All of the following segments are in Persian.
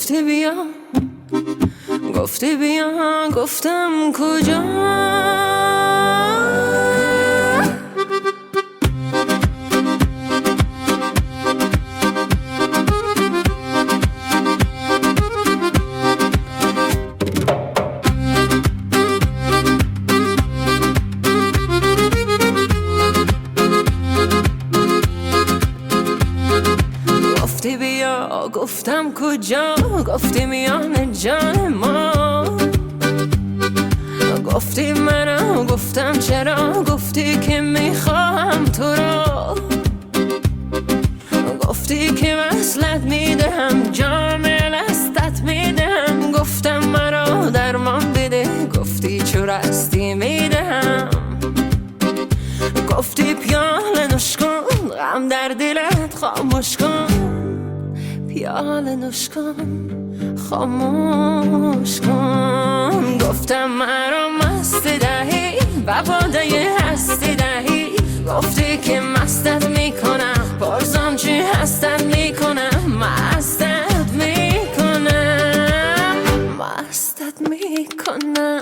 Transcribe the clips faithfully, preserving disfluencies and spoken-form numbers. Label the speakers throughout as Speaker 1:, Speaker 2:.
Speaker 1: گفتی بیا، گفتی بیا، گفتم کجا. گفتی بیا، گفتم کجا، گفتی میان جان ما. گفتی منو، گفتم چرا، گفتی که میخواهم تو را. گفتی که وصلت میدهم، جام لستت میدهم. گفتم مرا درمان بده، گفتی چو رستی میدهم. گفتی پیاله نوش کن، غم در دلت خاموش کن. پیاله نوش کن، خاموش کن. گفتم مرا مست دهی و باده هستی دهی. گفتی که مستت میکنم، پرسان چی هستت میکنم. مستت میکنم، مستت میکنم.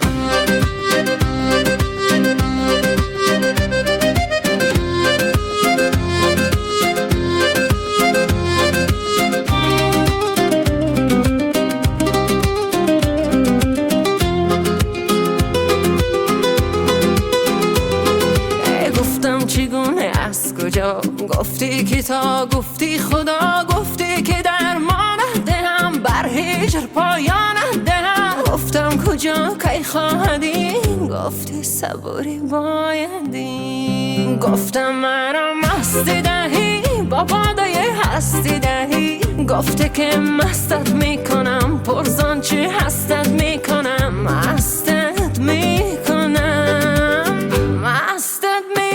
Speaker 1: چگونه از کجا، گفتی که تا، گفتی خدا. گفتی که درمانت دهم، بر هجر پایانت دهم. گفتم کجا کی خواهدی، گفتی صبوری بایدی. گفتم مرا مستی دهی، با باده هستی دهی. گفتی که مستت میکنم، پرسان چی هستت میکنم. مستت میکنم، مستت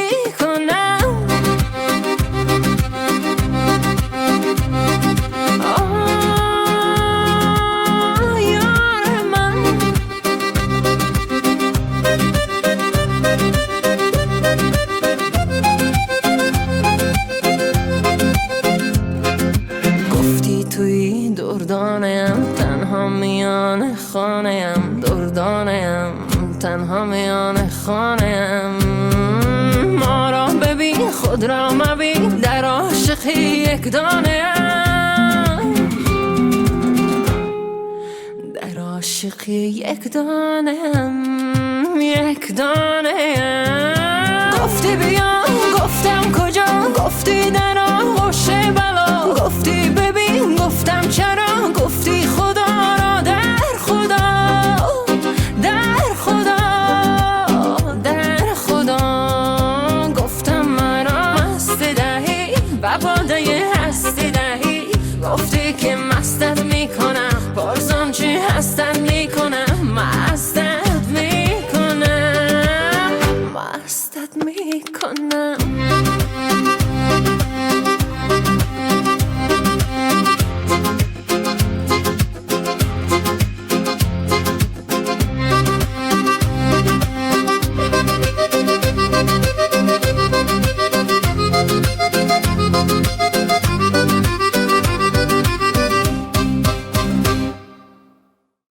Speaker 1: دردانم، تنها میان خانه‌ام. دردانم، تنها میان خانه‌ام. ما را ببین، خود را مبین، در عاشقی یک دانه‌ام. در عاشقی یک دانه‌ام، یک دانه‌ام. گفتی بیا، گفتم کجا، گفتی در آغوش بلا. گفتی ببین، گفتم چرا، گفتی خدا را در خدا. در خدا، در خدا. گفتم مرا مست دهی و باده هستی دهی. گفتی که مستت میکنم، پرسان چی هستت میکنم. مست